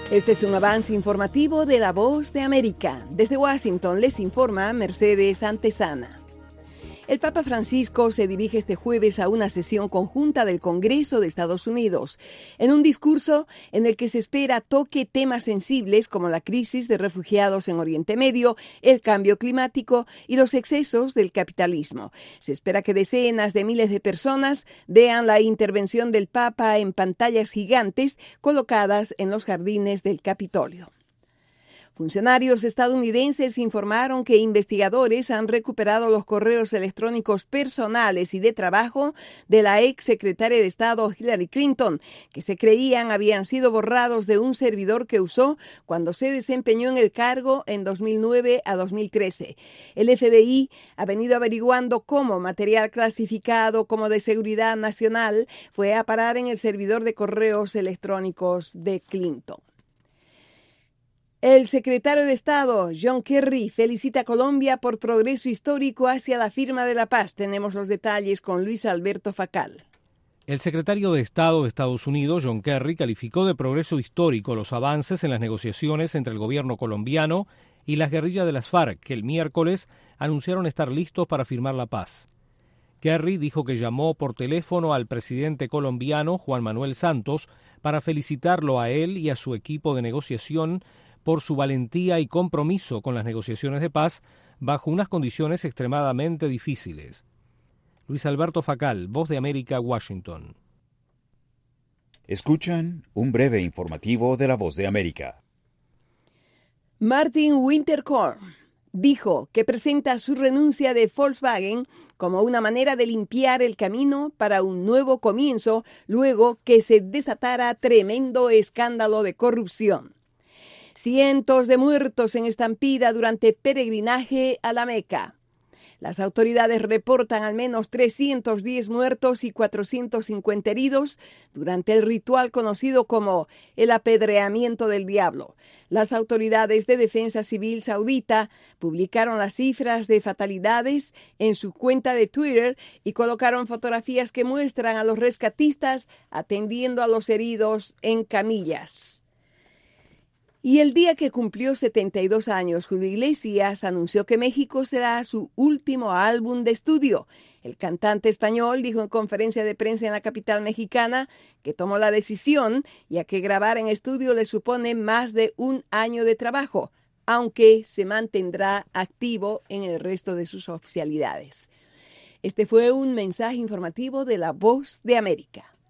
Este es un avance informativo de La Voz de América. Desde Washington les informa Mercedes Antesana. El Papa Francisco se dirige este jueves a una sesión conjunta del Congreso de Estados Unidos, en un discurso en el que se espera toque temas sensibles como la crisis de refugiados en Oriente Medio, el cambio climático y los excesos del capitalismo. Se espera que decenas de miles de personas vean la intervención del Papa en pantallas gigantes colocadas en los jardines del Capitolio. Funcionarios estadounidenses informaron que investigadores han recuperado los correos electrónicos personales y de trabajo de la ex secretaria de Estado Hillary Clinton, que se creían habían sido borrados de un servidor que usó cuando se desempeñó en el cargo en 2009 a 2013. El FBI ha venido averiguando cómo material clasificado como de seguridad nacional fue a parar en el servidor de correos electrónicos de Clinton. El secretario de Estado, John Kerry, felicita a Colombia por progreso histórico hacia la firma de la paz. Tenemos los detalles con Luis Alberto Facal. El secretario de Estado de Estados Unidos, John Kerry, calificó de progreso histórico los avances en las negociaciones entre el gobierno colombiano y las guerrillas de las FARC, que el miércoles anunciaron estar listos para firmar la paz. Kerry dijo que llamó por teléfono al presidente colombiano, Juan Manuel Santos, para felicitarlo a él y a su equipo de negociación por su valentía y compromiso con las negociaciones de paz bajo unas condiciones extremadamente difíciles. Luis Alberto Facal, Voz de América, Washington. Escuchan un breve informativo de La Voz de América. Martin Winterkorn dijo que presenta su renuncia de Volkswagen como una manera de limpiar el camino para un nuevo comienzo luego que se desatara tremendo escándalo de corrupción. Cientos de muertos en estampida durante peregrinaje a la Meca. Las autoridades reportan al menos 310 muertos y 450 heridos durante el ritual conocido como el apedreamiento del diablo. Las autoridades de defensa civil saudita publicaron las cifras de fatalidades en su cuenta de Twitter y colocaron fotografías que muestran a los rescatistas atendiendo a los heridos en camillas. Y el día que cumplió 72 años, Julio Iglesias anunció que México será su último álbum de estudio. El cantante español dijo en conferencia de prensa en la capital mexicana que tomó la decisión, ya que grabar en estudio le supone más de un año de trabajo, aunque se mantendrá activo en el resto de sus oficialidades. Este fue un mensaje informativo de La Voz de América.